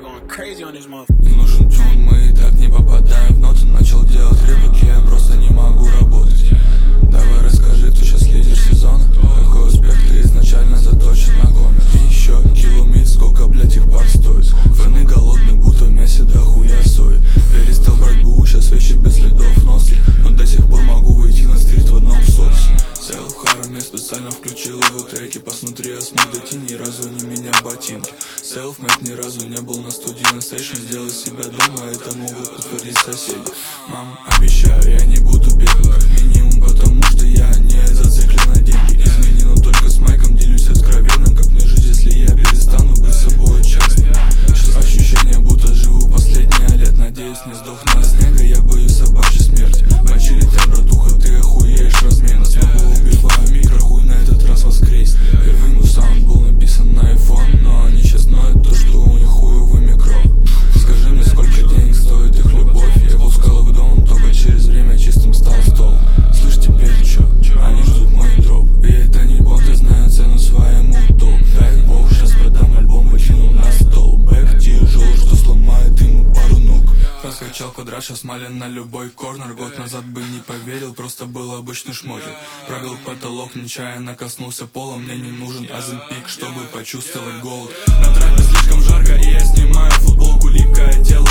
start going crazy on this motherfucker. Не нужен тюн, мы и так не попадаем в ноты. Начал делать реплики, я просто не могу работать. Давай расскажи, кто сейчас лидер сезона. Какой успех, ты изначально заточен на гомер. И еще километр, сколько, блять, их пар стоит. Фэны голодные, будто в мясе до хуя сои. Перестал брать бу, сейчас вещи без следов носки. Но до сих пор могу выйти на стрит в одном соусе. Селф Харами специально включил его треки. Посмотри, я смог дойти, ни разу не меня ботинки. Селфмейд ни разу не был на студии на стейшн. Сделай себя дома, это могут подтвердить соседи. Мам, обещаю, я не буду бедным, как минимум, потому что я не зациклен на деньги. Извини, но только с майком делюсь откровенным. Как мне жить, если я перестану быть собой честным? Сейчас ощущение, будто живу последние лет. Надеюсь, не сдохну от снега, я боюсь собачьей смерти. Мочи летят, братуха, ты охуеешь размена. Снова убиваю микро, хуй на этот раз воскреснет. Первый мой саунд был написан на iPhone, но они сейчас знают то, что у них хуевый микро. Скажи мне, сколько денег стоит их любовь. Я пускал их дом, только через время чистым стал стол. Слышь, теперь чё? Они ждут мой дроп. И это не бот, я знаю цену своему толк. Дай бог, сейчас продам альбом, выкину на стол. Бэк тяжел, что сломает ему пару ног. Раскачал квадрат, сейчас мален на любой корнер. Год назад бы не поверил, просто был обычный шмотик. Пробил потолок, нечаянно коснулся пола. Мне не нужен азимпик, чтобы почувствовать голод. На трапе слишком жарко, и я снимаю футболку, липкое тело.